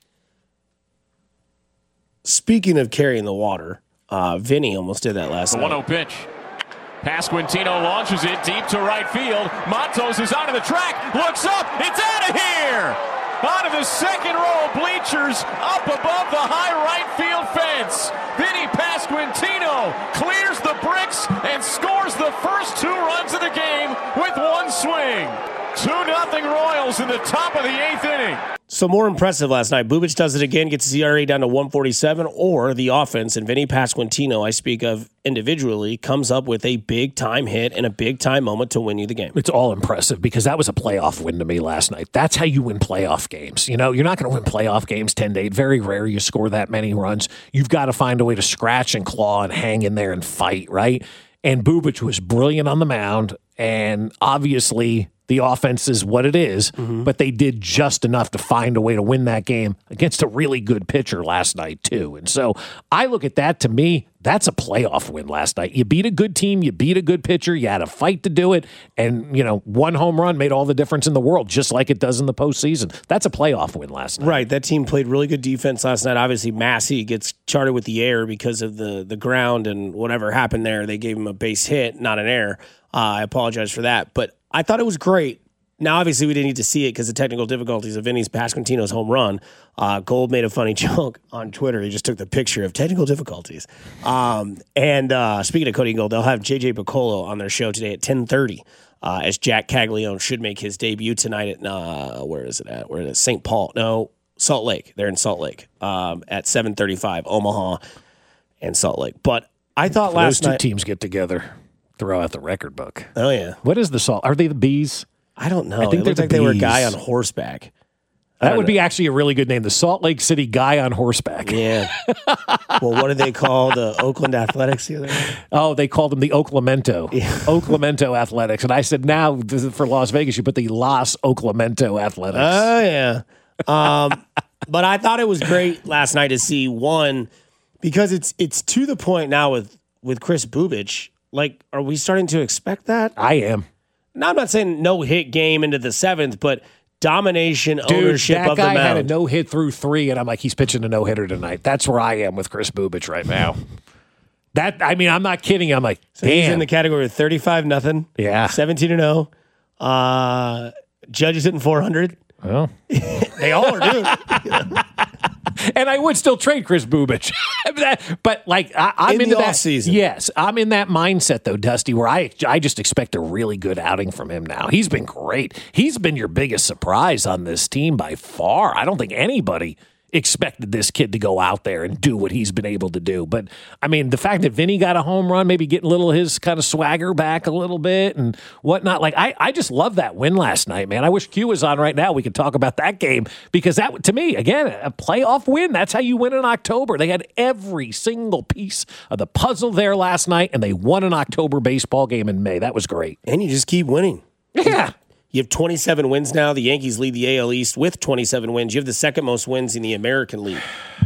Speaking of carrying the water, uh, Vinny almost did that last the night. one oh pitch. Pasquantino launches it deep to right field. Matos is onto the track, looks up, it's out of here! Out of the second row bleachers, up above the high right field fence. Vinny Pasquantino clears the bricks and scores the first two runs of the game with one swing. two nothing Royals in the top of the eighth inning. So more impressive last night. Bubic does it again, gets his E R A down to one forty-seven, or the offense, and Vinny Pasquantino, I speak of individually, comes up with a big-time hit and a big-time moment to win you the game. It's all impressive because that was a playoff win to me last night. That's how you win playoff games. You know, you're not going to win playoff games ten to eight. Very rare you score that many runs. You've got to find a way to scratch and claw and hang in there and fight, right? And Bubic was brilliant on the mound, and obviously the offense is what it is, mm-hmm. but they did just enough to find a way to win that game against a really good pitcher last night, too. And so I look at that, to me, that's a playoff win last night. You beat a good team, you beat a good pitcher, you had a fight to do it, and, you know, one home run made all the difference in the world, just like it does in the postseason. That's a playoff win last night. Right, that team played really good defense last night. Obviously, Massey gets charted with the air because of the, the ground and whatever happened there. They gave him a base hit, not an error. Uh, I apologize for that, but I thought it was great Now, obviously, we didn't need to see it because of technical difficulties of Vinny's Pasquantino's home run. Uh, Gold made a funny joke on Twitter. He just took the picture of technical difficulties. Um, and uh, speaking of Cody Gold, they'll have J J Piccolo on their show today at ten thirty uh, as Jack Caglione should make his debut tonight at, uh, where is it at? Where is it? Saint Paul. No, Salt Lake. They're in Salt Lake um, at seven thirty-five, Omaha and Salt Lake. But I thought If last those two night. teams get together, throw out the record book. Oh, yeah. What is the salt? Are they the Bees? I don't know. I think it they're looked the like they were a Bees. guy on horseback. That would be actually a really good name. The Salt Lake City Guy on Horseback. Yeah. Well, what did they call the Oakland Athletics the other day? Oh, they called them the Oaklamento. Oaklamento Athletics. And I said, now this is for Las Vegas, you put the Los Oaklamento Athletics. Oh, yeah. Um, but I thought it was great last night to see one because it's it's to the point now with, with Chris Bubich. Like, are we starting to expect that? I am. Now, I'm not saying no hit game into the seventh, but domination, Dude, ownership that of the guy had a mound. no hit through three, and I'm like, he's pitching a no hitter tonight. That's where I am with Chris Bubich right now. That I mean, I'm not kidding. I'm like, So he's damn. in the category of thirty-five nothing. Yeah. seventeen and oh. Uh, Judge is hitting four hundred. Well. They all are doing. And I would still trade Chris Bubich. That- but like I, I'm In into the that offseason. Yes, I'm in that mindset though, Dusty, where I I just expect a really good outing from him now. He's been great. He's been your biggest surprise on this team by far. I don't think anybody expected this kid to go out there and do what he's been able to do. But I mean, the fact that Vinny got a home run, maybe getting a little of his kind of swagger back a little bit and whatnot. Like I, I just love that win last night, man. I wish Q was on right now. We could talk about that game because that, to me, again, a playoff win. That's how you win in October. They had every single piece of the puzzle there last night, and they won an October baseball game in May. That was great. And you just keep winning. Yeah. You have twenty-seven wins now. The Yankees lead the A L East with twenty-seven wins. You have the second most wins in the American League.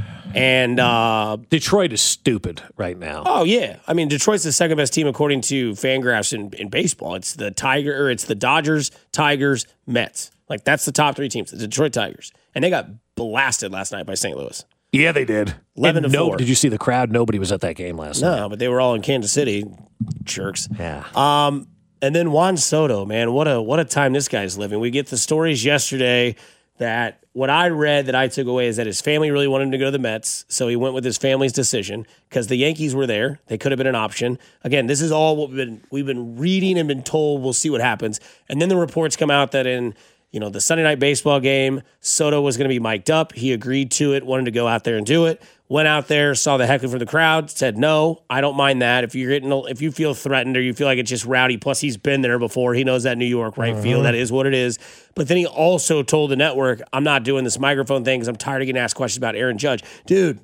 And, uh, Detroit is stupid right now. oh, yeah. I mean, Detroit's the second best team according to Fangraphs in, in baseball. It's the Tiger, or it's the Dodgers, Tigers, Mets. Like, that's the top three teams, the Detroit Tigers. And they got blasted last night by Saint Louis. Yeah, they did. eleven And to no, four. Did you see the crowd? Nobody was at that game last night. No, but they were all in Kansas City. Jerks. Yeah. Um, and then Juan Soto, man, what a what a time this guy's living. We get the stories yesterday that what I read that I took away is that his family really wanted him to go to the Mets, so he went with his family's decision because the Yankees were there. They could have been an option. Again, this is all what we've been we've been reading and been told. We'll see what happens. And then the reports come out that in you know the Sunday night baseball game, Soto was going to be mic'd up. He agreed to it, wanted to go out there and do it. Went out there, saw the heckling from the crowd, said, no, I don't mind that. If you're getting, if you feel threatened or you feel like it's just rowdy, plus he's been there before. He knows that New York right Uh-huh. field. That is what it is. But then he also told the network, I'm not doing this microphone thing because I'm tired of getting asked questions about Aaron Judge. Dude,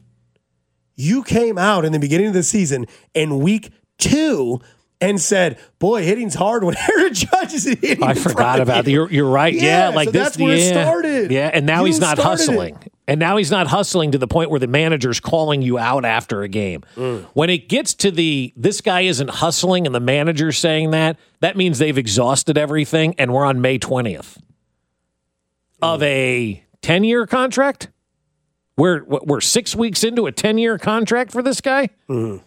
you came out in the beginning of the season in week two and said, boy, hitting's hard when Aaron Judge is hitting. I in forgot front of about that. you. You're, you're right. Yeah, Yeah, like so this. that's where it yeah. started. Yeah, and now You he's not started it. hustling. And now he's not hustling to the point where the manager's calling you out after a game. Mm. When it gets to the this guy isn't hustling and the manager's saying that, that means they've exhausted everything and we're on May twentieth of a ten-year contract. We're we're six weeks into a ten-year contract for this guy. Mm.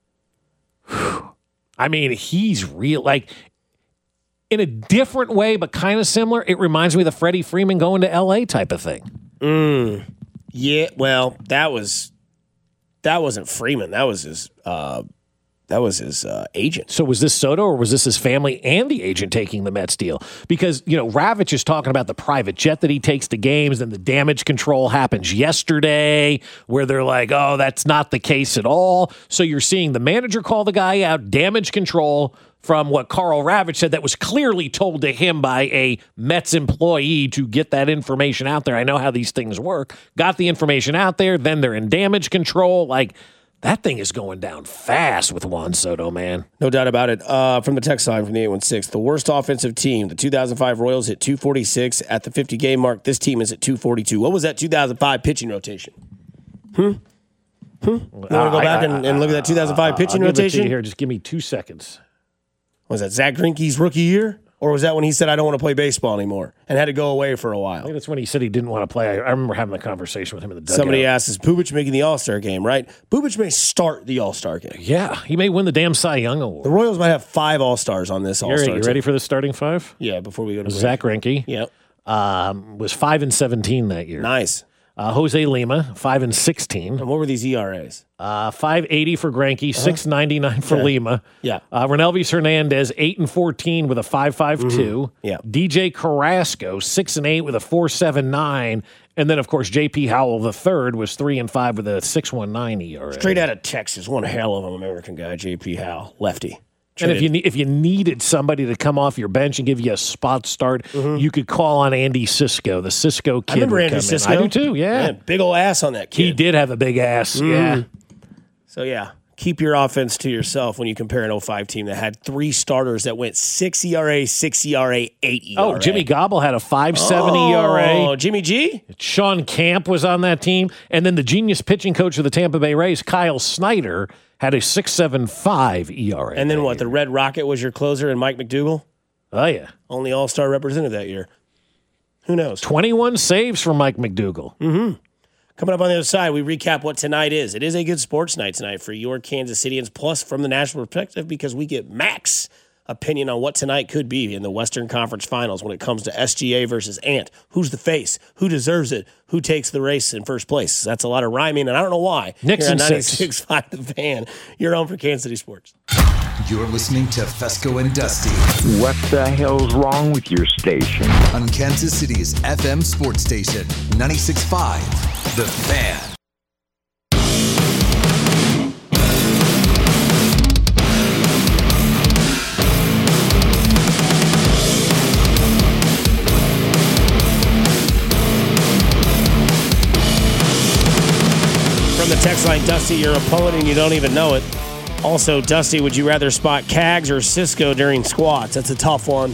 I mean, he's real. Like, in a different way, but kind of similar, it reminds me of the Freddie Freeman going to L A type of thing. Mm. Yeah, well, that was that wasn't Freeman. That was his uh, that was his uh, agent. So was this Soto or was this his family and the agent taking the Mets deal? Because, you know, Ravitch is talking about the private jet that he takes to games, and the damage control happens yesterday where they're like, oh, that's not the case at all. So you're seeing the manager call the guy out, damage control from what Carl Ravitch said that was clearly told to him by a Mets employee to get that information out there. I know how these things work. Got the information out there, then they're in damage control. Like, that thing is going down fast with Juan Soto, man. No doubt about it. Uh, from the text line from the eight one six, the worst offensive team, the two thousand five Royals hit two forty-six at the fifty-game mark. This team is at two forty-two. What was that two thousand five pitching rotation? Hmm? Hmm? You want to go I- back I- and, and look at that two thousand five pitching I'll give it to you rotation? here. Just give me two seconds. Was that Zach Greinke's rookie year? Or was that when he said, I don't want to play baseball anymore and had to go away for a I while? think that's when he said he didn't want to play. I, I remember having a conversation with him in the dugout. Somebody asked, is Bubic making the All-Star game, right? Bubic may start the All-Star game. Yeah, he may win the damn Cy Young Award. The Royals might have five All-Stars on this Gary, All-Star you team. ready for the starting five? Yeah, before we go to break. Zach Greinke Yep. um, was five and seventeen that year. Nice. Uh, Jose Lima, five and sixteen. And what were these E R As? Uh, five eighty for Greinke, six ninety-nine for Okay. Lima. Yeah. Uh, Renelvis Hernandez, eight and fourteen with a five five two. Yeah. D J Carrasco, six and eight with a four seven nine. And then, of course, J P Howell the third was three and five with a six one nine E R A. Straight out of Texas. One hell of an American guy, J P Howell. Lefty. And if you ne- if you needed somebody to come off your bench and give you a spot start, you could call on Andy Cisco, the Cisco kid. I remember would Andy come in. Cisco. I do too. Yeah, Man, big old ass on that kid. he did have a big ass. Yeah. So, yeah, keep your offense to yourself when you compare an oh five team that had three starters that went six E R A, six E R A, eight E R A. Oh, Jimmy Gobble had a five seven E R A. Oh, Jimmy G? Sean Camp was on that team, and then the genius pitching coach of the Tampa Bay Rays, Kyle Snyder, had a six seven five E R A. And then what? The Red Rocket was your closer and Mike McDougal? Oh yeah, Only All-Star representative that year. Who knows? twenty-one saves for Mike McDougal. Coming up on the other side, we recap what tonight is. It is a good sports night tonight for your Kansas Cityans, plus from the national perspective, because we get Mac's opinion on what tonight could be in the Western Conference Finals when it comes to S G A versus Ant. Who's the face? Who deserves it? Who takes the race in first place? That's a lot of rhyming, and I don't know why. Nixon Here on six. ninety-six point five The Fan. You're home for Kansas City Sports. You're listening to Fesco and Dusty What the hell's wrong with your station? on Kansas City's F M sports station, ninety-six point five The Fan. From the text line, Dusty, you're a poet and you don't even know it. Also, Dusty, would you rather spot Cags or Cisco during squats? That's a tough one.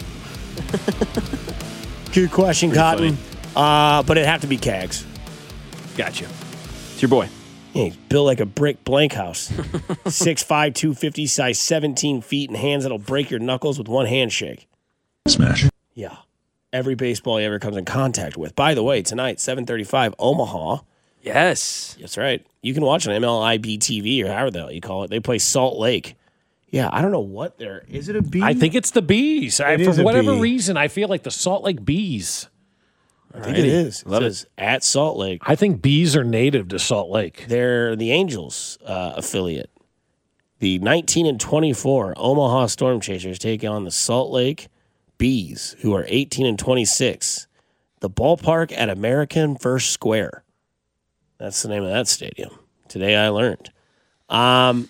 Good question, Cotton. Uh, but it'd have to be Cags. Gotcha. It's your boy. Yeah, he's built like a brick blank house. six five, two fifty, size seventeen feet, and hands that'll break your knuckles with one handshake. Smash. Yeah. Every baseball he ever comes in contact with. By the way, tonight, seven thirty-five, Omaha. Yes. That's right. You can watch on M L I B T V or however the hell you call it. They play Salt Lake. Yeah, I don't know what they're. Is it a B? I think it's the Bees. I, It for is a whatever bee. reason, I feel like the Salt Lake Bees. I think it is. It Love it. says at Salt Lake. I think bees are native to Salt Lake. They're the Angels uh, affiliate. The nineteen and twenty-four Omaha Storm Chasers take on the Salt Lake Bees, who are eighteen and twenty-six. The ballpark at American First Square. That's the name of that stadium. Today I learned. Um,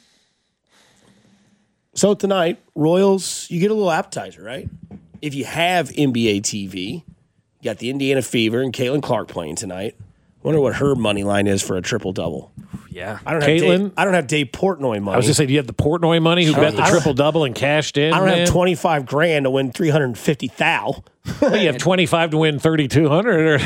so tonight, Royals, you get a little appetizer, right? If you have N B A T V, you got the Indiana Fever and Caitlin Clark playing tonight. Wonder what her money line is for a triple double. Yeah. I don't have Caitlin? Dave, I don't have Dave Portnoy money. I was going to say, do you have the Portnoy money who bet the I don't- triple double and cashed in? I don't man? have twenty-five grand to win three hundred fifty thou. Well, you have twenty-five to win thirty-two hundred. Or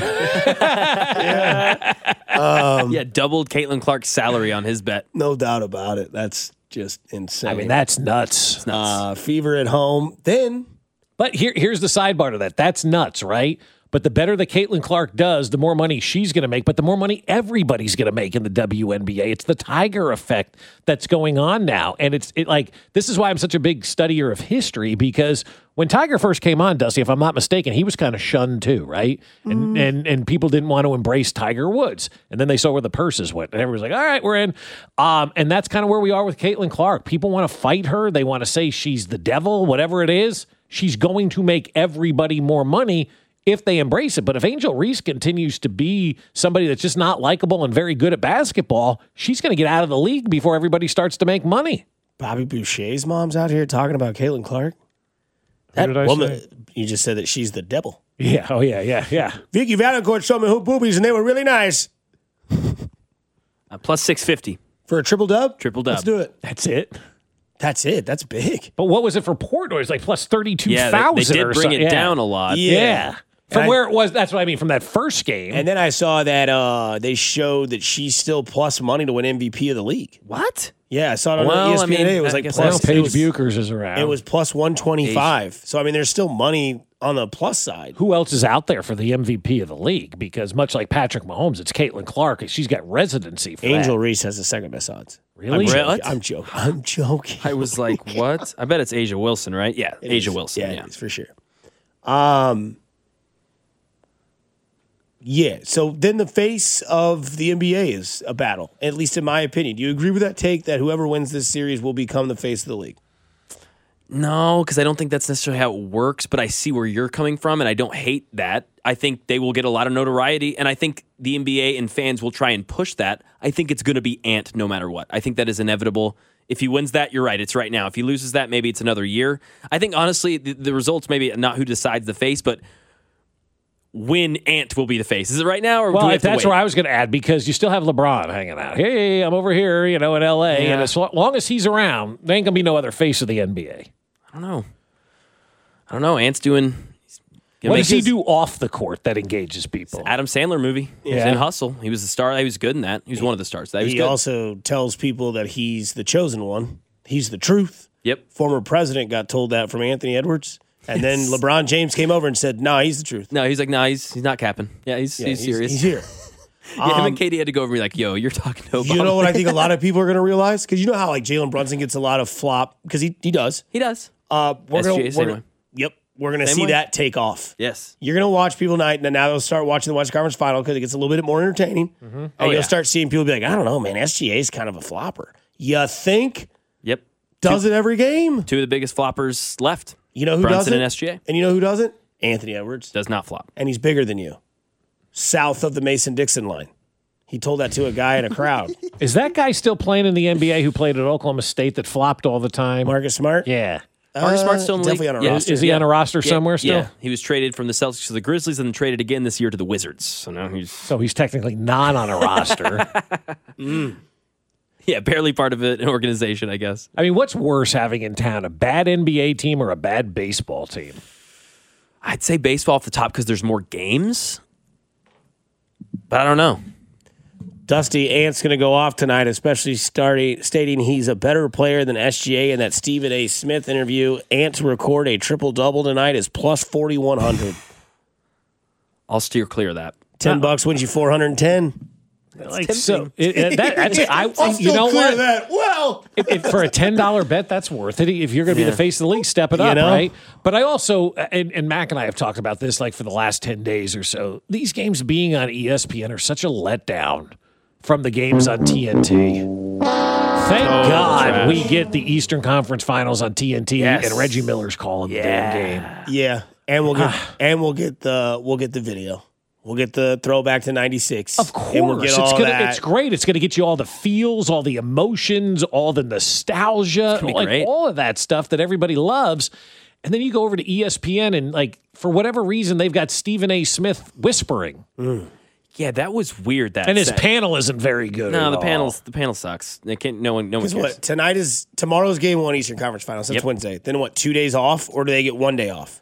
yeah, doubled Caitlin Clark's salary on his bet. No doubt about it. That's just insane. I mean, that's nuts. uh, Fever at home. Then But here, here's the sidebar to that. That's nuts, right? But the better that Caitlin Clark does, the more money she's going to make, but the more money everybody's going to make in the W N B A. It's the Tiger effect that's going on now. And it's it like, this is why I'm such a big studier of history, because when Tiger first came on, Dusty, if I'm not mistaken, he was kind of shunned too, right? And, and and people didn't want to embrace Tiger Woods. And then they saw where the purses went. And everyone's like, all right, we're in. Um, and that's kind of where we are with Caitlin Clark. People want to fight her. They want to say she's the devil, whatever it is. She's going to make everybody more money if they embrace it. But if Angel Reese continues to be somebody that's just not likable and very good at basketball, she's going to get out of the league before everybody starts to make money. Bobby Boucher's mom's out here talking about Caitlin Clark. That did I woman, say? you just said that she's the devil. Yeah. Oh, yeah, yeah, yeah. Vicky Valancourt showed me who boobies, and they were really nice. Uh, plus six fifty. For a triple dub? Triple dub. Let's do it. That's it. That's it. That's big. But what was it for Portnoy? It's like plus thirty-two Yeah, thousand. they, they did or bring something. it Yeah. down a lot. Yeah. From And I- where it was, that's what I mean, from that first game. And then I saw that uh, they showed that she's still plus money to win M V P of the league. What? Yeah, I saw it on Well, E S P N I mean, today. It was I like guess Well, plus. Paige it was, Buchers is around. it was plus one twenty-five. So I mean, there's still money on the plus side. Who else is out there for the M V P of the league? Because much like Patrick Mahomes, it's Caitlin Clark. She's got residency for Angel that. Reese has the second best odds. Really? I'm joking. What? I'm joking. I'm joking. I was like, what? I bet it's Asia Wilson, right? Yeah, It Asia is. Wilson. Yeah, Yeah. it is for sure. Um, yeah. So then the face of the N B A is a battle, at least in my opinion. Do you agree with that take that whoever wins this series will become the face of the league? No, because I don't think that's necessarily how it works, but I see where you're coming from, and I don't hate that. I think they will get a lot of notoriety, and I think the N B A and fans will try and push that. I think it's going to be Ant no matter what. I think that is inevitable. If he wins that, you're right. It's right now. If he loses that, maybe it's another year. I think, honestly, the, the results maybe not who decides the face, but when Ant will be the face. Is it right now, or Well, do we if have to that's wait? where I was going to add, because you still have LeBron hanging out. Hey, I'm over here, you know, in L A, Yeah. and as long as he's around, there ain't going to be no other face of the N B A. I don't know. I don't know. Ant's doing... he's gonna What make does he his- do off the court that engages people? Adam Sandler movie. He was Yeah. in Hustle. He was the star. He was good in that. He was one of the stars. That he was He good. also tells people that he's the chosen one. He's the truth. Yep. Former president got told that from Anthony Edwards. And then LeBron James came over and said, no, he's the truth. No, he's like, no, he's he's not capping. Yeah, he's Yeah, he's serious. He's here. Yeah, him Um, and Katie had to go over and be like, yo, you're talking to Obama. You know what I think a lot of people are going to realize? Because you know how like Jalen Brunson gets a lot of flop, because he, he does. He does. Uh, we're S G A, gonna, same we're, way. Yep. We're going to Same see way. that take off. Yes. You're going to watch people tonight, and then now they'll start watching the Western Conference Final because it gets a little bit more entertaining. And Oh, you'll yeah. start seeing people be like, I don't know, man, S G A is kind of a flopper. You think? Yep. Does it every game? Two of the biggest floppers left. You know who Brunson doesn't? and S G A. And you know who doesn't? Anthony Edwards. Does not flop. And he's bigger than you. South of the Mason-Dixon line. He told that to a guy in a crowd. Is that guy still playing in the N B A who played at Oklahoma State that flopped all the time? Marcus Smart? Yeah. Marcus Smart's still in the definitely league. on a Yeah. roster. Is he on a roster Yeah. somewhere still? Yeah. He was traded from the Celtics to the Grizzlies and then traded again this year to the Wizards. So now he's, So he's technically not on a roster. yeah, barely part of it, an organization, I guess. I mean, what's worse having in town, a bad N B A team or a bad baseball team? I'd say baseball off the top because there's more games. But I don't know. Dusty Ant's going to go off tonight, especially starting, stating he's a better player than S G A in that Stephen A. Smith interview. Ant to record a triple-double tonight is plus forty-one hundred. I'll steer clear of that. ten bucks wins you four hundred ten. Like so, it, it- that, that's I. You know clear what? that. Well, If, if for a ten dollar bet, that's worth it. If you're going to be the face of the league, step it You up, know? right? But I also, and, and Mac and I have talked about this like for the last ten days or so. These games being on E S P N are such a letdown from the games on T N T. Thank God trash. we get the Eastern Conference Finals on T N T, Yes. and Reggie Miller's calling the damn game. yeah, and we'll get and we'll get the we'll get the video. We'll get the throwback to ninety-six. Of course, and we'll get it's all gonna, that. it's great. It's going to get you all the feels, all the emotions, all the nostalgia, be like great. all of that stuff that everybody loves. And then you go over to E S P N and, like, for whatever reason, they've got Stephen A. Smith whispering, Yeah, that was weird. That and his set. panel isn't very good. No, at the all. panels. The panel sucks. They can't. No one. No one Because cares. what tonight is tomorrow's game one Eastern Conference Finals. That's Yep. Wednesday. Then what? Two days off, or do they get one day off?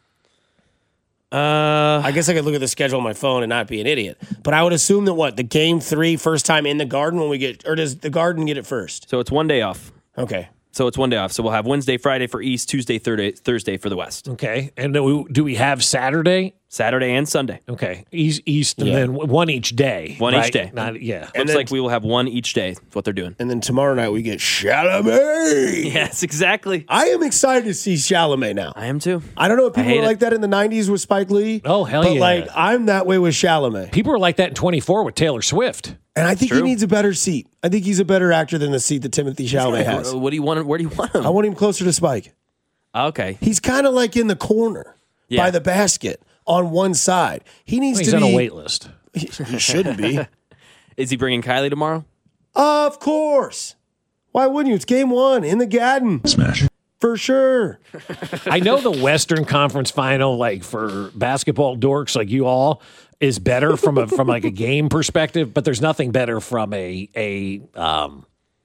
Uh, I guess I could look at the schedule on my phone and not be an idiot. But I would assume that what the game three first time in the Garden when we get, or does the Garden get it first? so it's one day off. Okay. So it's one day off. So we'll have Wednesday, Friday for East, Tuesday, Thursday, Thursday for the West, Okay, and do we, do we have Saturday? Saturday and Sunday. Okay, East, East, and Yeah. then one each day. One each right? day. Not, yeah. And Looks then- like we will have one each day. That's what they're doing. And then tomorrow night we get Chalamet. Yes, exactly. I am excited to see Chalamet now. I am too. I don't know if people hate were it. like that in the nineties with Spike Lee. Oh, hell but yeah. like I'm that way with Chalamet. People are like that in twenty-four with Taylor Swift. And I think True. he needs a better seat. I think he's a better actor than the seat that Timothy Chalamet has. What do you want? Where do you want him? I want him closer to Spike. Okay. He's kind of like in the corner Yeah. by the basket on one side. He needs He's to on be. a wait list. He, he shouldn't be. Is he bringing Kylie tomorrow? Of course. Why wouldn't you? It's game one in the Garden. Smash. For sure. I know the Western Conference Final, like for basketball dorks like you all, is better from a from like a game perspective, but there's nothing better from a a um,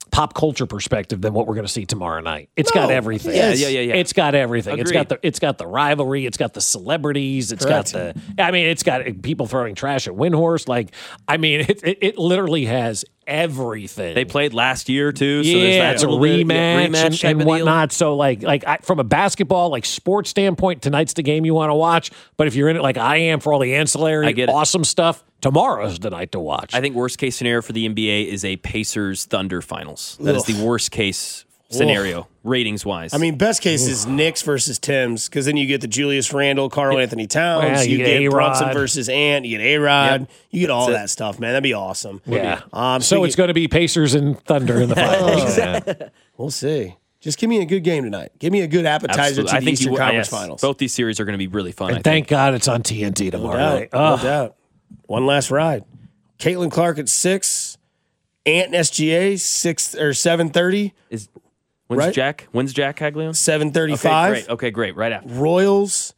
pop culture perspective than what we're going to see tomorrow night. It's No, got everything. yes. Yeah, yeah, yeah, yeah. It's got everything. It's Agreed. got the it's got the rivalry. It's got the celebrities. It's Correct. got the. I mean, it's got people throwing trash at Windhorse. Like, I mean, it it, it literally has everything. They played last year too, so there's yeah, that it's a little bit- rematch, yeah, and, rematch type and of deal. whatnot. So, like, like I, from a basketball, like sports standpoint, tonight's the game you want to watch. But if you're in it, like I am, for all the ancillary, I get it. awesome stuff, tomorrow's the night to watch. I think worst case scenario for the N B A is a Pacers Thunder finals. That is the worst case scenario, ratings wise. I mean, best case is Knicks versus Timbs, because then you get the Julius Randle, Carl Anthony Towns. Well, you you, get get A-Rod. Brunson versus Ant. You get A-Rod. Yep. You get all That's it. that stuff, man. That'd be awesome. yeah. Um, so speaking- it's going to be Pacers and Thunder in the finals. Yeah. We'll see. Just give me a good game tonight. Give me a good appetizer Absolutely. to I the think Eastern you, Conference yes, Finals. Both these series are going to be really fun. I And think. thank God it's on T N T No tomorrow doubt. night. No Oh. doubt. One last ride. Caitlin Clark at six. Ant and S G A six or seven thirty. Is when's Right? Jack? When's Jack Caglione? Seven thirty Okay, five. great. Okay, great. Right after. Royals.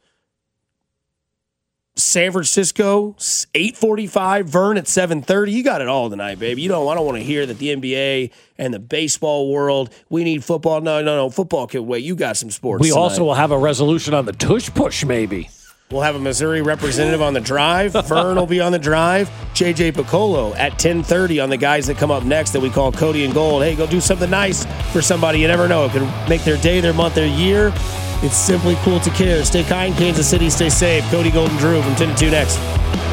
San Francisco, eight forty-five. Vern at seven thirty. You got it all tonight, baby. You don't. I don't want to hear that the N B A and the baseball world. We need football. No, no, no. Football can wait. You got some sports. We tonight. also will have a resolution on the tush push, maybe. We'll have a Missouri representative on the drive. Vern will be on the drive. J J Piccolo at ten thirty on the guys that come up next that we call Cody and Gold. Hey, go do something nice for somebody. You never know. It could make their day, their month, their year. It's simply cool to care. Stay kind, Kansas City. Stay safe. Cody Gold and Drew from ten to two next.